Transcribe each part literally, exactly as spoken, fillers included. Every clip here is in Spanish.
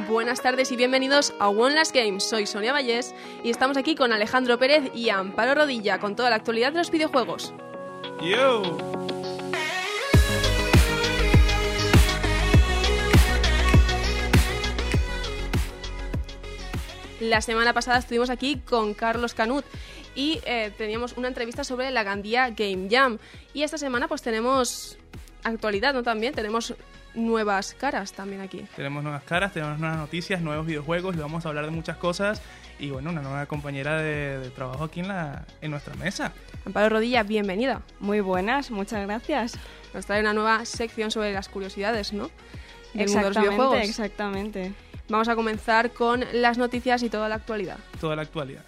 Buenas tardes y bienvenidos a One Last Game. Soy Sonia Vallés y estamos aquí con Alejandro Pérez y Amparo Rodilla con toda la actualidad de los videojuegos. ¡Yo! La semana pasada estuvimos aquí con Carlos Canut y eh, teníamos una entrevista sobre la Gandía Game Jam. Y esta semana pues tenemos actualidad, ¿no? También tenemos nuevas caras también aquí. Tenemos nuevas caras, tenemos nuevas noticias, nuevos videojuegos y vamos a hablar de muchas cosas. Y bueno, una nueva compañera de, de trabajo aquí en, la, en nuestra mesa. Amparo Rodilla, bienvenida. Muy buenas, muchas gracias. Nos trae una nueva sección sobre las curiosidades, ¿no? Del mundo de los videojuegos. Exactamente. Vamos a comenzar con las noticias y toda la actualidad. Toda la actualidad.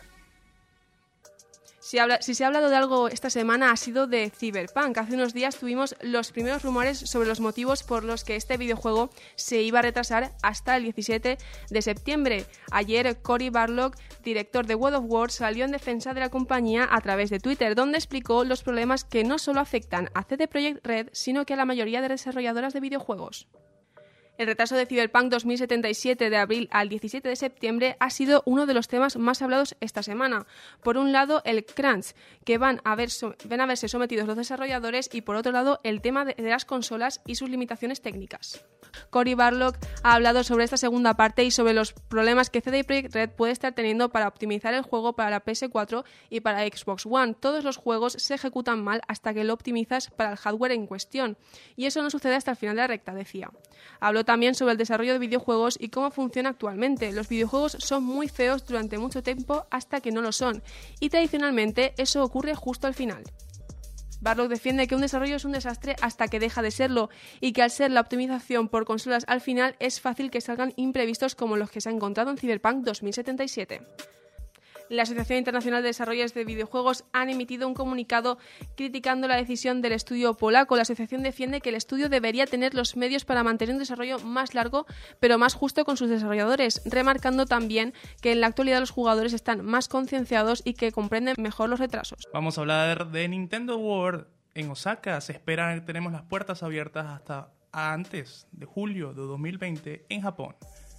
Si, habla, si se ha hablado de algo esta semana ha sido de Cyberpunk. Hace unos días tuvimos los primeros rumores sobre los motivos por los que este videojuego se iba a retrasar hasta el diecisiete de septiembre. Ayer Cory Barlog, director de God of War, salió en defensa de la compañía a través de Twitter, donde explicó los problemas que no solo afectan a C D Projekt Red, sino que a la mayoría de desarrolladoras de videojuegos. El retraso de Cyberpunk dos mil setenta y siete de abril al diecisiete de septiembre ha sido uno de los temas más hablados esta semana. Por un lado, el crunch que van a, ver, van a verse sometidos los desarrolladores y por otro lado, el tema de, de las consolas y sus limitaciones técnicas. Cory Barlog ha hablado sobre esta segunda parte y sobre los problemas que C D Projekt Red puede estar teniendo para optimizar el juego para la P S cuatro y para Xbox One. Todos los juegos se ejecutan mal hasta que lo optimizas para el hardware en cuestión. Y eso no sucede hasta el final de la recta, decía. Habló también sobre el desarrollo de videojuegos y cómo funciona actualmente. Los videojuegos son muy feos durante mucho tiempo hasta que no lo son. Y tradicionalmente eso ocurre justo al final. Barlog defiende que un desarrollo es un desastre hasta que deja de serlo y que al ser la optimización por consolas al final es fácil que salgan imprevistos como los que se ha encontrado en Cyberpunk dos mil setenta y siete. La Asociación Internacional de Desarrolladores de Videojuegos han emitido un comunicado criticando la decisión del estudio polaco. La asociación defiende que el estudio debería tener los medios para mantener un desarrollo más largo, pero más justo con sus desarrolladores, remarcando también que en la actualidad los jugadores están más concienciados y que comprenden mejor los retrasos. Vamos a hablar de Nintendo World en Osaka. Se espera que tenemos las puertas abiertas hasta antes de julio de dos mil veinte en Japón.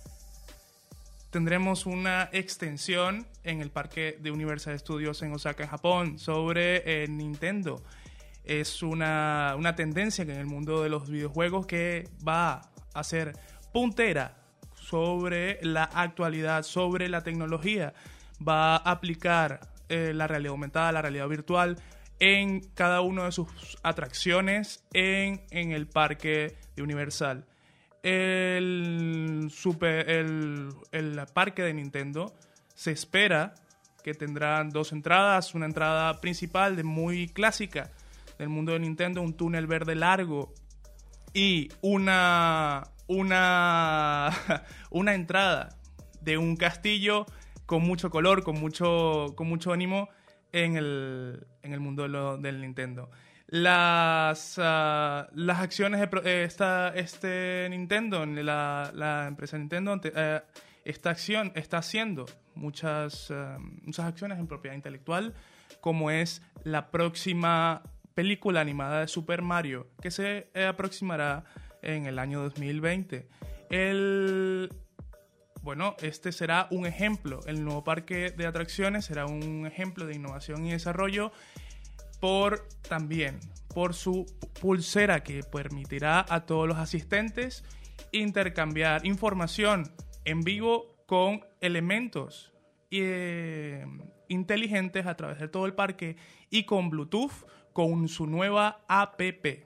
Tendremos una extensión en el parque de Universal Studios en Osaka, en Japón, sobre eh, Nintendo. Es una, una tendencia que en el mundo de los videojuegos que va a ser puntera sobre la actualidad, sobre la tecnología. Va a aplicar eh, la realidad aumentada, la realidad virtual en cada una de sus atracciones en, en el parque de Universal. El, super, el, el parque de Nintendo se espera que tendrán dos entradas, una entrada principal de muy clásica del mundo de Nintendo, un túnel verde largo y una, una, una entrada de un castillo con mucho color, con mucho, con mucho ánimo en el, en el mundo de lo, del Nintendo. Las, uh, las acciones de eh, esta, este Nintendo, la, la empresa Nintendo, eh, esta acción está haciendo muchas, uh, muchas acciones en propiedad intelectual, como es la próxima película animada de Super Mario, que se eh, aproximará en el año dos mil veinte. El, bueno, este será un ejemplo, el nuevo parque de atracciones será un ejemplo de innovación y desarrollo por también por su pulsera que permitirá a todos los asistentes intercambiar información en vivo con elementos eh, inteligentes a través de todo el parque y con Bluetooth con su nueva app.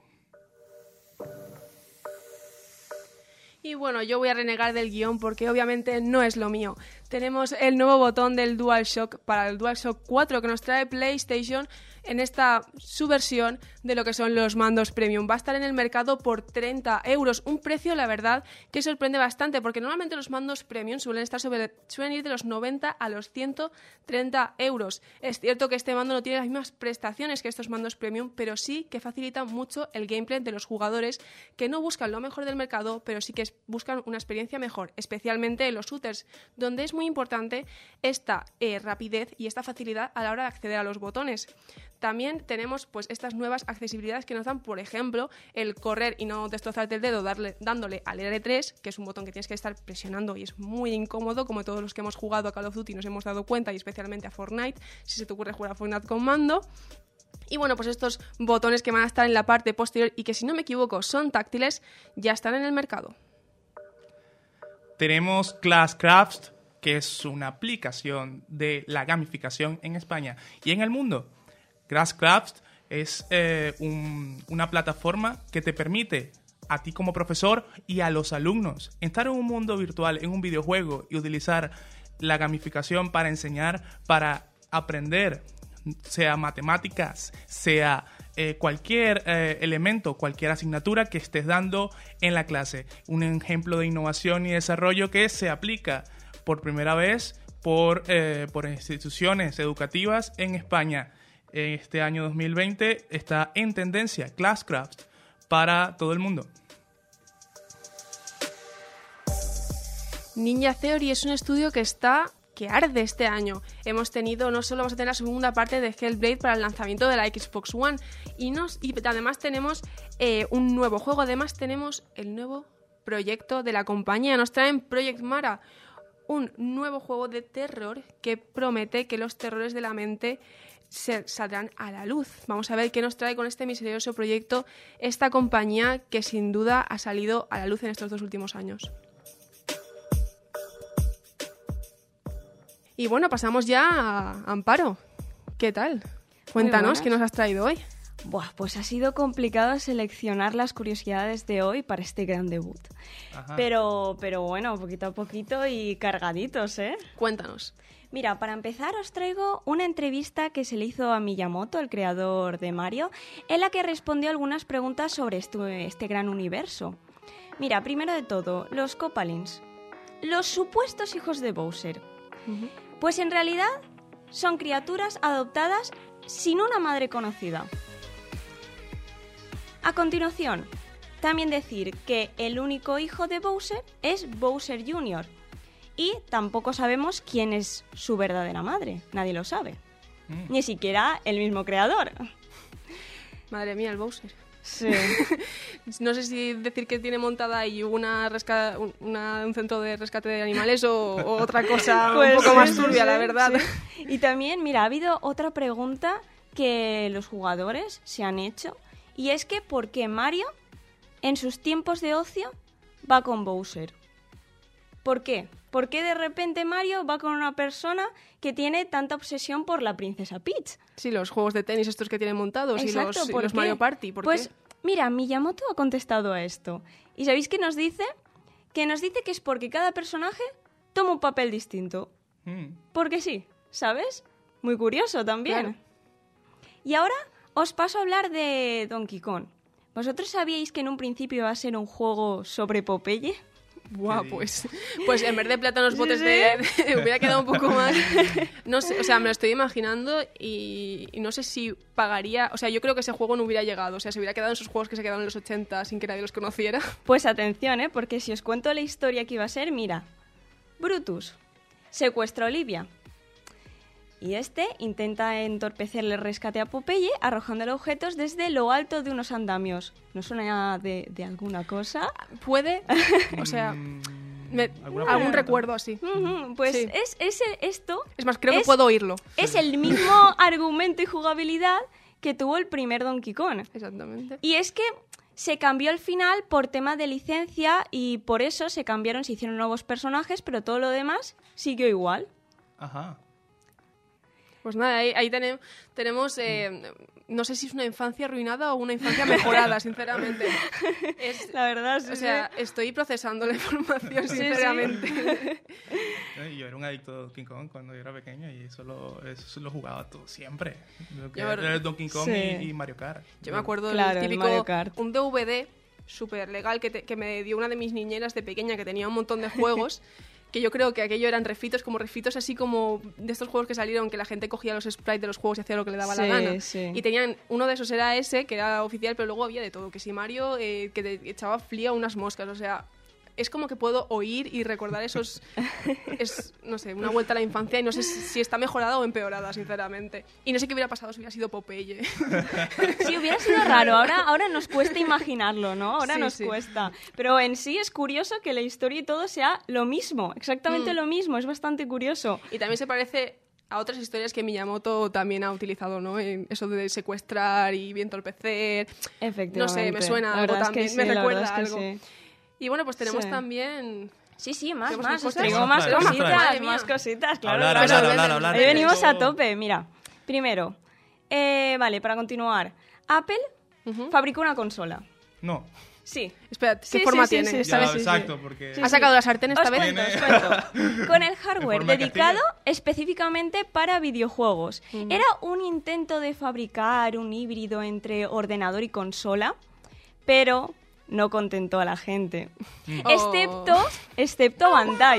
Y bueno, yo voy a renegar del guión porque obviamente no es lo mío. Tenemos el nuevo botón del DualShock para el DualShock cuatro que nos trae PlayStation en esta subversión de lo que son los mandos premium. Va a estar en el mercado por treinta euros, un precio, la verdad, que sorprende bastante porque normalmente los mandos premium suelen, estar sobre, suelen ir de los noventa a los ciento treinta euros. Es cierto que este mando no tiene las mismas prestaciones que estos mandos premium, pero sí que facilita mucho el gameplay de los jugadores que no buscan lo mejor del mercado, pero sí que buscan una experiencia mejor, especialmente en los shooters, donde es es muy importante esta eh, rapidez y esta facilidad a la hora de acceder a los botones. También tenemos pues estas nuevas accesibilidades que nos dan, por ejemplo, el correr y no destrozarte el dedo darle, dándole al erre tres, que es un botón que tienes que estar presionando y es muy incómodo, como todos los que hemos jugado a Call of Duty nos hemos dado cuenta, y especialmente a Fortnite, si se te ocurre jugar a Fortnite con mando. Y bueno, pues estos botones que van a estar en la parte posterior y que, si no me equivoco, son táctiles, ya están en el mercado. Tenemos Classcraft, que es una aplicación de la gamificación en España y en el mundo. Classcraft es eh, un, una plataforma que te permite a ti como profesor y a los alumnos estar en un mundo virtual, en un videojuego, y utilizar la gamificación para enseñar, para aprender, sea matemáticas, sea eh, cualquier eh, elemento, cualquier asignatura que estés dando en la clase. Un ejemplo de innovación y desarrollo que se aplica por primera vez por, eh, por instituciones educativas en España. Este año dos mil veinte está en tendencia Classcraft para todo el mundo. Ninja Theory es un estudio que está que arde este año. Hemos tenido, no solo vamos a tener la segunda parte de Hellblade para el lanzamiento de la Xbox One, y, nos, y además tenemos eh, un nuevo juego, además tenemos el nuevo proyecto de la compañía. Nos traen Project Mara, un nuevo juego de terror que promete que los terrores de la mente se saldrán a la luz. Vamos a ver qué nos trae con este misterioso proyecto esta compañía que sin duda ha salido a la luz en estos dos últimos años. Y bueno, pasamos ya a Amparo. ¿Qué tal? Cuéntanos, ¿qué nos has traído hoy? Buah, pues ha sido complicado seleccionar las curiosidades de hoy para este gran debut. Ajá. Pero, pero bueno, poquito a poquito y cargaditos, ¿eh? Cuéntanos. Mira, para empezar os traigo una entrevista que se le hizo a Miyamoto, el creador de Mario, en la que respondió algunas preguntas sobre este, este gran universo. Mira, primero de todo, los Koopalings, los supuestos hijos de Bowser. Uh-huh. Pues en realidad son criaturas adoptadas sin una madre conocida. A continuación, también decir que el único hijo de Bowser es Bowser junior y tampoco sabemos quién es su verdadera madre, nadie lo sabe, mm. ni siquiera el mismo creador. Madre mía, el Bowser. Sí. No sé si decir que tiene montada ahí una resca- una, un centro de rescate de animales o, o otra cosa pues un poco sí, más turbia, sí, la verdad. Sí. Y también, mira, ha habido otra pregunta que los jugadores se han hecho, y es que ¿por qué Mario en sus tiempos de ocio va con Bowser? ¿Por qué? ¿Por qué de repente Mario va con una persona que tiene tanta obsesión por la princesa Peach? Sí, los juegos de tenis estos que tienen montados. Exacto, y los, y los Mario Party. ¿Por pues qué? Mira, Miyamoto ha contestado a esto. ¿Y sabéis qué nos dice? Que nos dice que es porque cada personaje toma un papel distinto. Mm. Porque sí, ¿sabes? Muy curioso también. Claro. Y ahora os paso a hablar de Donkey Kong. ¿Vosotros sabíais que en un principio iba a ser un juego sobre Popeye? Buah, sí. pues, pues en vez de plátanos botes ¿Sí? de, de... hubiera quedado un poco más... No sé, o sea, me lo estoy imaginando y, y no sé si pagaría... O sea, yo creo que ese juego no hubiera llegado. O sea, se hubiera quedado en esos juegos que se quedaron en los ochenta sin que nadie los conociera. Pues atención, ¿eh? Porque si os cuento la historia que iba a ser, mira. Brutus secuestra a Olivia. Y este intenta entorpecerle el rescate a Popeye arrojándole objetos desde lo alto de unos andamios. ¿No suena de, de alguna cosa? Puede, o sea, me, algún recuerdo así. Uh-huh. Pues sí. es, es esto... Es más, creo es, que puedo oírlo. Es sí. el mismo argumento y jugabilidad que tuvo el primer Donkey Kong. Exactamente. Y es que se cambió al final por tema de licencia y por eso se cambiaron, se hicieron nuevos personajes, pero todo lo demás siguió igual. Ajá. Pues nada, ahí, ahí tenemos, tenemos eh, no sé si es una infancia arruinada o una infancia mejorada, sinceramente. Es, la verdad, sí. O sea, sí. estoy procesando la información, sinceramente. Sí, sí. Yo era un adicto a Donkey Kong cuando yo era pequeño y eso lo, eso lo jugaba todo siempre. Yo, era Donkey Kong sí. y, y Mario Kart. Yo me acuerdo claro, del típico, Mario Kart. un D V D súper legal que, te, que me dio una de mis niñeras de pequeña que tenía un montón de juegos. Que yo creo que aquello eran refritos, como refritos así como de estos juegos que salieron, que la gente cogía los sprites de los juegos y hacía lo que le daba sí, la gana. Sí. Y tenían, uno de esos era ese, que era oficial, pero luego había de todo, que si Mario, eh, que te echaba fría unas moscas, o sea, es como que puedo oír y recordar esos... es, no sé, una vuelta a la infancia y no sé si, si está mejorada o empeorada, sinceramente. Y no sé qué hubiera pasado si hubiera sido Popeye. Sí, hubiera sido raro. Ahora, ahora nos cuesta imaginarlo, ¿no? Ahora Sí, nos sí. cuesta. Pero en sí es curioso que la historia y todo sea lo mismo, exactamente Mm. lo mismo. Es bastante curioso. Y también se parece a otras historias que Miyamoto también ha utilizado, ¿no? En eso de secuestrar y bien entorpecer. Efectivamente. No sé, me suena La algo verdad es que también, sí, me la recuerda verdad es que algo. sí. Y bueno, pues tenemos Sí. también... Sí, sí, más, ¿Tenemos más. más Os cosas? traigo más Trae, cositas, madre mía. más cositas, claro. Hablar, claro. hablar, Pero hablar, ven, hablar. Hoy ven, venimos Eso- a tope, mira. Primero, eh, vale, para continuar. Apple Ujú. fabricó una consola. No. Sí. Espera, ¿qué Sí, sí, forma sí, tiene? sí, esta Ya, vez? sí, exacto, porque... Sí, ¿Ha sí. sacado la sartén esta Os vez? cuento, Tiene- os cuento. Con el hardware forma de dedicado Castilla. específicamente para videojuegos. Ujú. Era un intento de fabricar un híbrido entre ordenador y consola, pero no contentó a la gente. Oh. Excepto, excepto Bandai.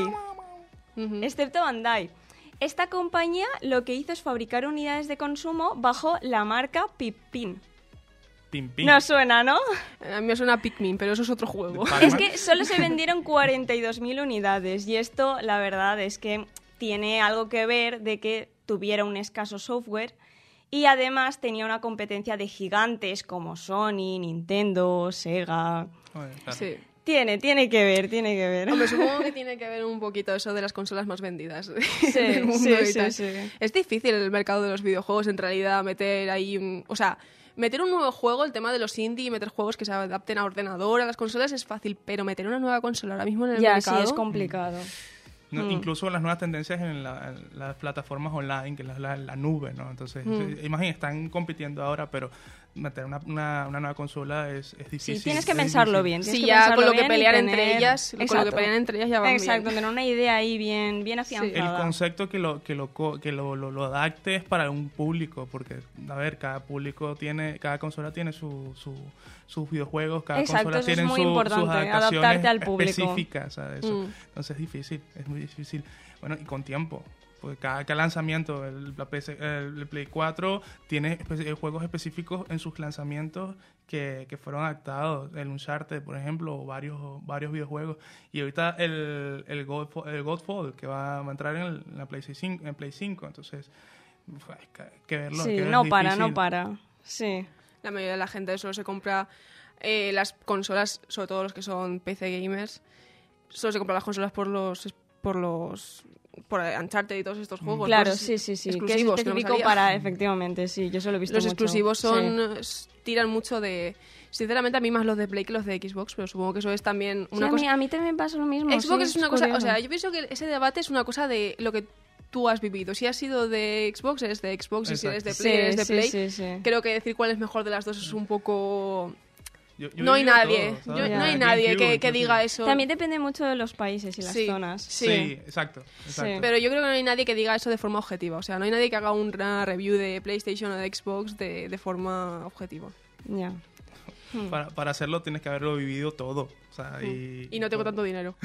Ujú. Excepto Bandai. Esta compañía lo que hizo es fabricar unidades de consumo bajo la marca Pipin. Pim, pim. No suena, ¿no? A mí me suena Pikmin, pero eso es otro juego. De Pac-Man. Es que solo se vendieron cuarenta y dos mil unidades y esto, la verdad, es que tiene algo que ver de que tuviera un escaso software y además tenía una competencia de gigantes como Sony, Nintendo, Sega... Joder, claro. Sí. Tiene, tiene que ver, tiene que ver. Hombre, supongo que tiene que ver un poquito eso de las consolas más vendidas Sí, del mundo sí, y sí, tal. sí. Es difícil el mercado de los videojuegos, en realidad, meter ahí un... O sea, meter un nuevo juego, el tema de los indie y meter juegos que se adapten a ordenador, a las consolas, es fácil, pero meter una nueva consola ahora mismo en el Ya, mercado... sí, es complicado. No, Mm. Incluso las nuevas tendencias en, la- en las plataformas online, que es la, la- la nube, ¿no? Entonces, Mm. eh, imagina, están compitiendo ahora, pero meter una, una, una nueva consola es, es difícil. Sí, tienes que es pensarlo difícil. bien. tienes Sí, que ya pensarlo con lo que bien y pelean entre tener- ellas, con lo que Exacto. pelean entre ellas ya van Exacto, bien. tener una idea ahí bien, bien afianzada. El concepto que lo que lo co- que lo, lo, lo adapte es para un público, porque a ver, cada público tiene, cada consola tiene su, su, sus videojuegos, cada Exacto, consola eso es tiene muy su- importante, sus adaptaciones adaptarte al público. específicas, ¿sabes? Eso. Mm. Entonces es difícil, es muy difícil. Bueno, y con tiempo. Porque cada, cada lanzamiento, el, la P C, el, el Play cuatro tiene espe- juegos específicos en sus lanzamientos que, que fueron adaptados. El Uncharted, por ejemplo, o varios, varios videojuegos. Y ahorita el, el, Godfall, el Godfall, que va, va a entrar en, el- en la Play cinco, en Play cinco. Entonces, uf, hay que, hay que verlo. Sí, hay que ver, no es para, difícil. no para. Sí. La mayoría de la gente solo se compra eh, las consolas, sobre todo los que son P C gamers, solo se compra las consolas por los por los por Uncharted y todos estos juegos. Claro, los sí, sí, sí. Que es exclusivos, que no me específico salía. para, efectivamente, sí, yo se lo he visto Los mucho. exclusivos son Sí. s- tiran mucho de, sinceramente a mí más los de Play que los de Xbox, pero supongo que eso es también Sí, una a, cosa. mí, a mí también pasa lo mismo. Xbox sí, es una cosa, o curioso. sea, yo pienso que ese debate es una cosa de lo que tú has vivido. Si has sido de Xbox, eres de Xbox, y si eres de Sí, Play, eres de sí, Play. sí, sí. Creo que decir cuál es mejor de las dos es un poco... Yo- yo no hay vivido nadie, todo, yo- ¿sabes? no hay Ya. nadie GameCube, que, que inclusive. diga eso. También depende mucho de los países y las Sí, zonas. sí. Sí, exacto. exacto. Sí. Pero yo creo que no hay nadie que diga eso de forma objetiva. O sea, no hay nadie que haga una review de PlayStation o de Xbox de, de forma objetiva. Ya. Para, para hacerlo tienes que haberlo vivido todo. O sea, y, Y no tengo tanto dinero.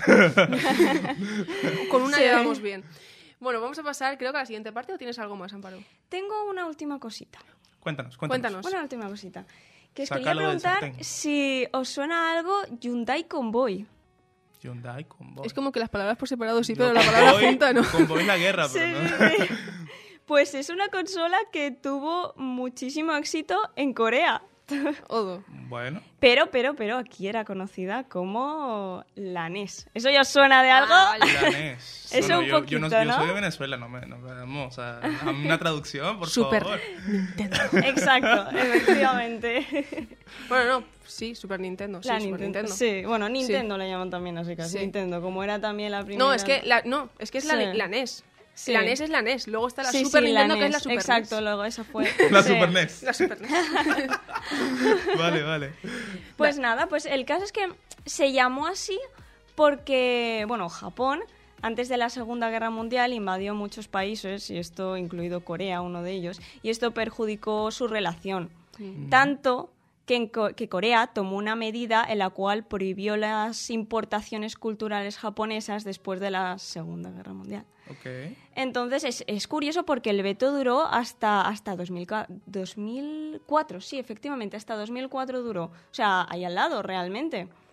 Con una Sí. ya vamos bien. Bueno, vamos a pasar, creo que a la siguiente parte, ¿o tienes algo más, Amparo? Tengo una última cosita. Cuéntanos, cuéntanos. Cuéntanos. Una última cosita. Que os Sácalo quería del preguntar sartén. si os suena algo Hyundai Convoy. Hyundai Convoy. Es como que las palabras por separado sí, Yo pero la palabra Convoy- junta no. Convoy es la guerra, Sí, pero no. sí, sí. Pues es una consola que tuvo muchísimo éxito en Corea. Odo. Bueno, Pero, pero, pero aquí era conocida como la N E S. ¿Eso ya os suena de algo? Ah, vale. la N E S. Eso un yo, yo, no, poquito, yo soy ¿no? de Venezuela, no me, no me vamos a, a una traducción, por Super favor. Nintendo. Exacto, efectivamente. Bueno, no, sí, Super Nintendo. Sí, La Super Nintendo. Sí, bueno, Nintendo la llaman también así casi. Sí. Nintendo, como era también la primera. No, es que la, no, es que es la, Sí. la N E S. Sí. La N E S es la N E S. Luego está la Sí, Super sí, Nintendo, la que es N E la S. Super Exacto, N E S. luego esa fue. La Sí. Super N E S. La Super N E S. Vale, vale. Pues nada, pues el caso es que se llamó así porque, bueno, Japón, antes de la Segunda Guerra Mundial, invadió muchos países, y esto incluido Corea, uno de ellos, y esto perjudicó su relación. Tanto que, en Co- que Corea tomó una medida en la cual prohibió las importaciones culturales japonesas después de la Segunda Guerra Mundial. Ok. Entonces es, es curioso porque el veto duró hasta, hasta dos mil cuatro, sí, efectivamente, hasta dos mil cuatro duró. O sea, ahí al lado realmente.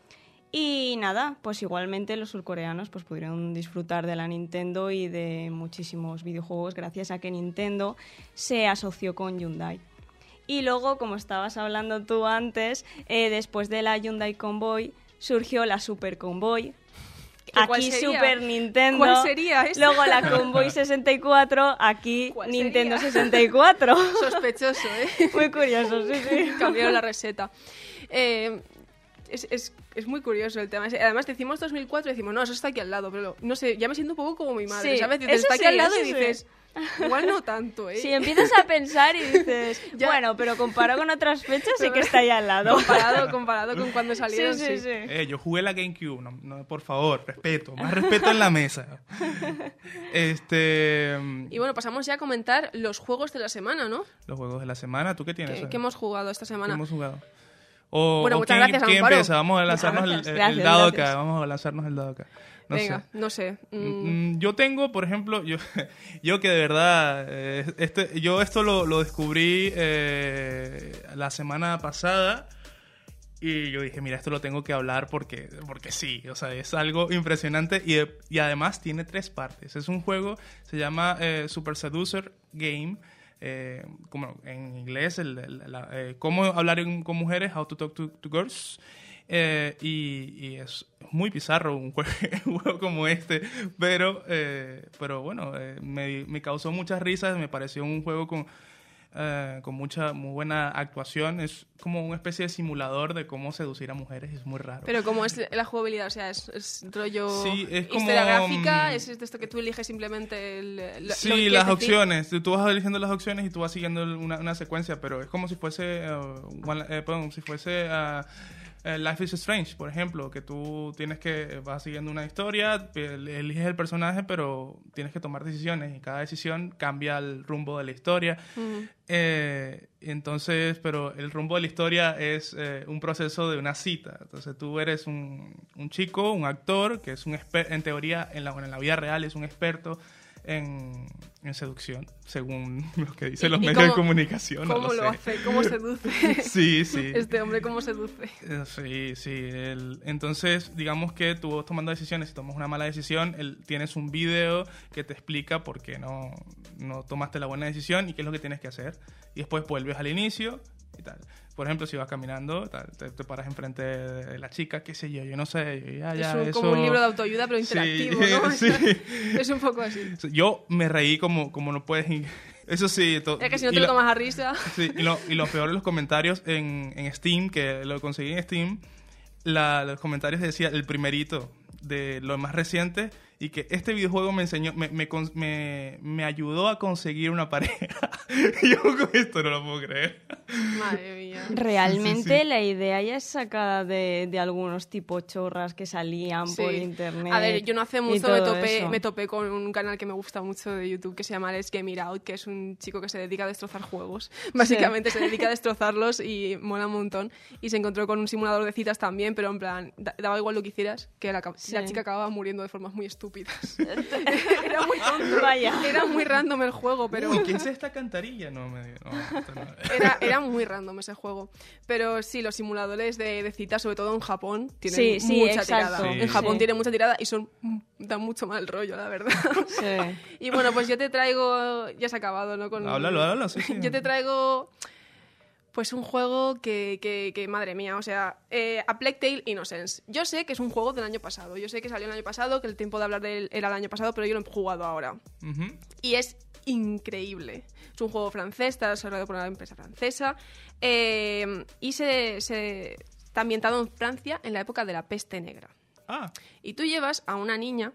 Y nada, pues igualmente los surcoreanos pues pudieron disfrutar de la Nintendo y de muchísimos videojuegos gracias a que Nintendo se asoció con Hyundai. Y luego, como estabas hablando tú antes, eh, después de la Hyundai Convoy surgió la Super Convoy. Aquí Super Nintendo. ¿Cuál sería esta? Luego la Convoy sesenta y cuatro, aquí Nintendo sería? sesenta y cuatro. Sospechoso, ¿eh? Muy curioso, sí, sí. Cambiaron la receta. Eh... Es, es, es muy curioso el tema. Además, decimos dos mil cuatro y decimos, no, eso está aquí al lado. Pero no sé, ya me siento un poco como mi madre, sí, ¿sabes? Dices, está aquí sí, al lado y sí. dices, igual no tanto, ¿eh? Sí, empiezas a pensar y dices, bueno, pero comparado con otras fechas sí que está ahí al lado. Comparado, comparado con cuando salieron, sí. sí. sí, sí. Eh, yo jugué la GameCube, no, no, por favor, respeto, más respeto en la mesa. Este... Y bueno, pasamos ya a comentar los juegos de la semana, ¿no? Los juegos de la semana, ¿tú qué tienes? ¿Qué, ¿qué hemos jugado esta semana? ¿Qué hemos jugado? O, bueno, o muchas ¿quién, gracias, ¿quién Amparo? empieza? Vamos a lanzarnos el, el, gracias, el dado gracias. acá. Vamos a lanzarnos el dado acá. No Venga, sé. no sé. Mm. Yo tengo, por ejemplo, yo, yo que de verdad, eh, este, yo esto lo, lo descubrí eh, la semana pasada y yo dije, mira, esto lo tengo que hablar porque, porque sí, o sea, es algo impresionante y, y además tiene tres partes. Es un juego, se llama eh, Super Seducer Game. Eh, como en inglés, el, el, la, eh, cómo hablar en, con mujeres, how to talk to, to girls, eh, y, y es muy bizarro un juego, un juego como este, pero, eh, pero bueno, eh, me, me causó muchas risas, me pareció un juego con, eh, con mucha muy buena actuación, es como una especie de simulador de cómo seducir a mujeres, es muy raro. Pero ¿cómo es la jugabilidad? O sea, es, es rollo sí, es como, historia gráfica, es de esto que tú eliges simplemente el, lo, sí, lo que las decir. opciones, tú vas eligiendo las opciones y tú vas siguiendo una, una secuencia, pero es como si fuese, uh, one, eh, perdón, si fuese uh, uh, Life is Strange, por ejemplo, que tú tienes que, vas siguiendo una historia, eliges el personaje, pero tienes que tomar decisiones y cada decisión cambia el rumbo de la historia. Uh-huh. Eh, entonces, pero el rumbo de la historia es eh, un proceso de una cita. Entonces tú eres un, un chico, un actor, que es un exper- en teoría, en la, en la vida real es un experto en, en seducción, según lo que dicen los medios cómo, de comunicación. ¿Cómo no lo, lo sé. hace? ¿Cómo seduce? Sí, sí. Este hombre, ¿cómo seduce? Sí, sí. El, entonces, digamos que tú vas tomando decisiones, si tomas una mala decisión, el, tienes un video que te explica por qué no, no tomaste la buena decisión y qué es lo que tienes que hacer. Y después vuelves al inicio y tal. Por ejemplo, si vas caminando, tal, te, te paras enfrente de la chica, qué sé yo, yo no sé. Yo ya, ya, es un, eso... como un libro de autoayuda, pero interactivo, sí, ¿no? Sí. Es un poco así. Yo me reí como, como no puedes... Eso sí... To... Es que si no te lo, lo tomas a risa... Sí, y lo, y lo peor de los comentarios en, en Steam, que lo conseguí en Steam, la, los comentarios decían el primerito de lo más reciente y que este videojuego me enseñó, me, me, me, me ayudó a conseguir una pareja. Y yo con esto no lo puedo creer. Madre mía. Realmente sí, sí. La idea ya es sacada de, de algunos tipo chorras que salían sí. por internet. A ver, yo no hace mucho me topé, me topé con un canal que me gusta mucho de YouTube que se llama Let's Game It Out, que es un chico que se dedica a destrozar juegos. Básicamente sí. se dedica a destrozarlos y mola un montón. Y se encontró con un simulador de citas también, pero en plan, daba igual lo que hicieras, que la, sí. la chica acababa muriendo de formas muy estúpidas. Era muy tonto. Vaya. Era muy random el juego, pero... Uy, ¿quién es esta cantarilla? No, me no, no. Era, era muy random ese juego. Pero sí, los simuladores de, de citas, sobre todo en Japón, tienen sí, sí, mucha exacto. tirada. Sí. En Japón sí. tienen mucha tirada y son dan mucho mal rollo, la verdad. Sí. Y bueno, pues yo te traigo... Ya se ha acabado, ¿no? Con... Háblalo, háblalo, sí, sí. Yo te traigo... Pues un juego que, que, que madre mía, o sea, eh, A Plague Tale Innocence. Yo sé que es un juego del año pasado, yo sé que salió el año pasado, que el tiempo de hablar de él era el año pasado, pero yo lo he jugado ahora. Uh-huh. Y es increíble. Es un juego francés, está desarrollado por una empresa francesa, eh, y se, se está ambientado en Francia en la época de la peste negra. Ah. Y tú llevas a una niña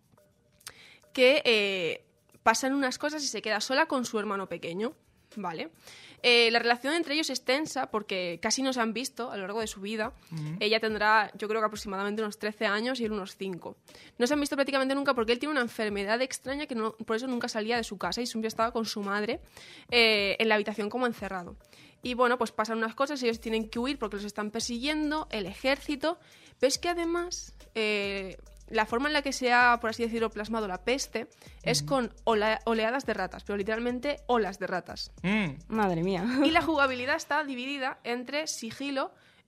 que eh, pasan unas cosas y se queda sola con su hermano pequeño, ¿vale? Eh, la relación entre ellos es tensa porque casi no se han visto a lo largo de su vida. Uh-huh. Ella tendrá, yo creo que aproximadamente unos trece años y él unos cinco. No se han visto prácticamente nunca porque él tiene una enfermedad extraña que no, por eso nunca salía de su casa y siempre estaba con su madre eh, en la habitación como encerrado. Y bueno, pues pasan unas cosas, ellos tienen que huir porque los están persiguiendo, el ejército, pero es que además... Eh, la forma en la que se ha, por así decirlo, plasmado la peste uh-huh. es con ola- oleadas de ratas, pero literalmente olas de ratas. Mm. Madre mía. Y la jugabilidad está dividida entre sigilo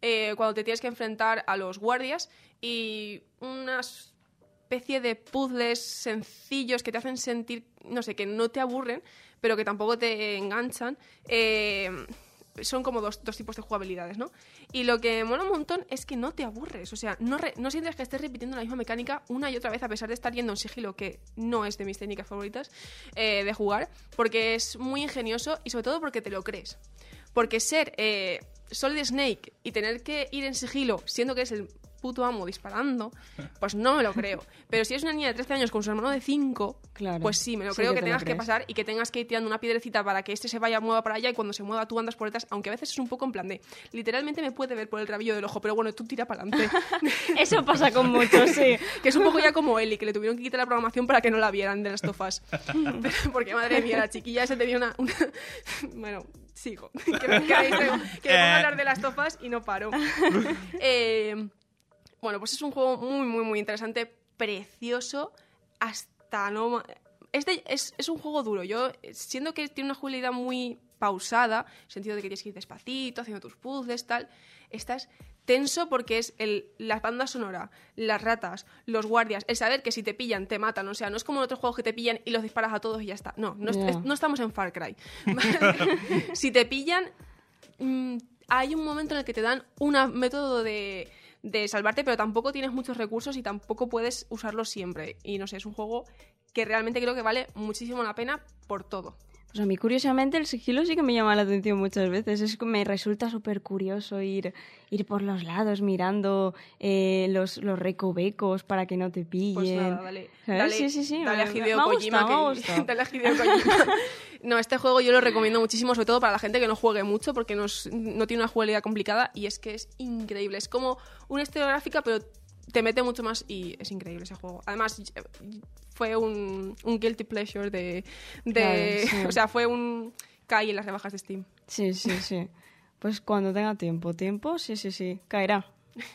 eh, cuando te tienes que enfrentar a los guardias y unas especie de puzzles sencillos que te hacen sentir, no sé, que no te aburren, pero que tampoco te enganchan. Eh, son como dos, dos tipos de jugabilidades, ¿no? Y lo que mola un montón es que no te aburres, o sea, no, re, no sientes que estés repitiendo la misma mecánica una y otra vez, a pesar de estar yendo en sigilo, que no es de mis técnicas favoritas eh, de jugar, porque es muy ingenioso y sobre todo porque te lo crees. Porque ser eh, Solid Snake y tener que ir en sigilo, siendo que es el puto amo disparando, pues no me lo creo. Pero si es una niña de trece años con su hermano de cinco, claro, pues sí, me lo creo, sí, que, que tengas que pasar y que tengas que ir tirando una piedrecita para que este se vaya, mueva para allá, y cuando se mueva tú andas por detrás, aunque a veces es un poco en plan de, literalmente me puede ver por el rabillo del ojo, pero bueno, tú tira para adelante. Eso pasa con muchos, sí. Que es un poco ya como Ellie, que le tuvieron que quitar la programación para que no la vieran de las tofas. Porque madre mía, la chiquilla se tenía una... una... Bueno, sigo. Que me, que, que me pongo a hablar de las tofas y no paro. Eh... Bueno, pues es un juego muy, muy, muy interesante, precioso, hasta no... Es, de, es, es un juego duro. Yo, siendo que tiene una jugabilidad muy pausada, en el sentido de que tienes que ir despacito, haciendo tus puzzles, tal, estás tenso porque es el, la banda sonora, las ratas, los guardias, el saber que si te pillan, te matan. O sea, no es como en otros juegos que te pillan y los disparas a todos y ya está. No, no, yeah. est- no estamos en Far Cry. Si te pillan, mmm, hay un momento en el que te dan un método de... de salvarte, pero tampoco tienes muchos recursos y tampoco puedes usarlos siempre. Y no sé, es un juego que realmente creo que vale muchísimo la pena por todo. Pues a mí, curiosamente, el sigilo sí que me llama la atención muchas veces. Es que me resulta súper curioso ir, ir por los lados mirando eh, los, los recovecos para que no te pillen. Pues nada, dale. Dale, sí, sí, sí. Dale me, a Hideo me Kojima. gusta, que, dale a Hideo Kojima. No, este juego yo lo recomiendo muchísimo, sobre todo para la gente que no juegue mucho, porque no, es, no tiene una jugabilidad complicada y es que es increíble. Es como una historiográfica, pero te mete mucho más y es increíble ese juego. Además, fue un, un guilty pleasure de... de claro, sí. O sea, fue un... cae en las rebajas de Steam. Sí, sí, sí. Pues cuando tenga tiempo, tiempo, sí, sí, sí, caerá.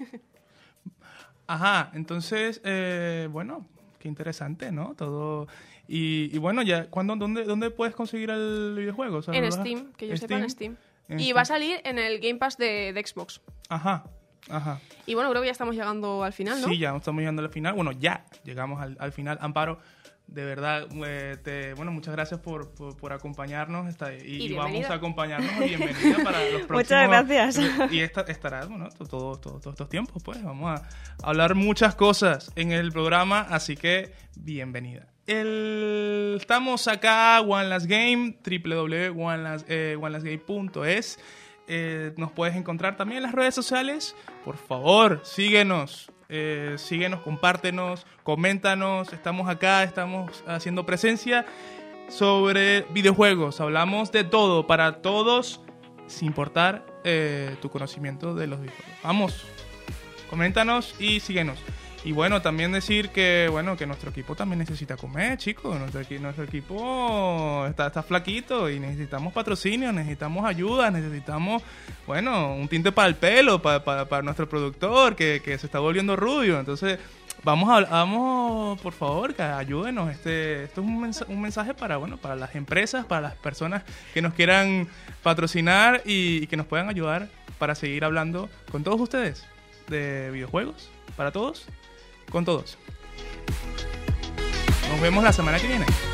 Ajá, entonces, eh, bueno, qué interesante, ¿no? Todo... Y, y bueno, ya, ¿cuándo, dónde, ¿dónde puedes conseguir el videojuego? O sea, en ¿verdad? Steam, que yo Steam, sepa en Steam. En y Steam. Va a salir en el Game Pass de, de Xbox. Ajá, ajá. Y bueno, creo que ya estamos llegando al final, ¿no? Sí, ya estamos llegando al final. Bueno, ya llegamos al, al final. Amparo, de verdad, eh, te, bueno, muchas gracias por, por, por acompañarnos esta, y, y vamos a acompañarnos. Bienvenida para los próximos. Muchas gracias. Y esta, estará, bueno, todos todo, todo, todo estos tiempos, pues. Vamos a hablar muchas cosas en el programa, así que bienvenida. El, estamos acá, One Last Game, doble u doble u doble u punto one last game punto es. Eh, nos puedes encontrar también en las redes sociales. Por favor, síguenos. Eh, síguenos, compártenos, coméntanos. Estamos acá, estamos haciendo presencia sobre videojuegos. Hablamos de todo, para todos, sin importar eh, tu conocimiento de los videojuegos. Vamos, coméntanos y síguenos. Y bueno, también decir que bueno que nuestro equipo también necesita comer, chicos. Nuestro, nuestro equipo está, está flaquito y necesitamos patrocinio, necesitamos ayuda, necesitamos, bueno, un tinte para el pelo, para, para, para nuestro productor que, que se está volviendo rubio. Entonces, vamos, a, vamos por favor, que ayúdenos. Este, esto es un mensaje, un mensaje para, bueno, para las empresas, para las personas que nos quieran patrocinar y, y que nos puedan ayudar para seguir hablando con todos ustedes de videojuegos, para todos. Con todos. Nos vemos la semana que viene.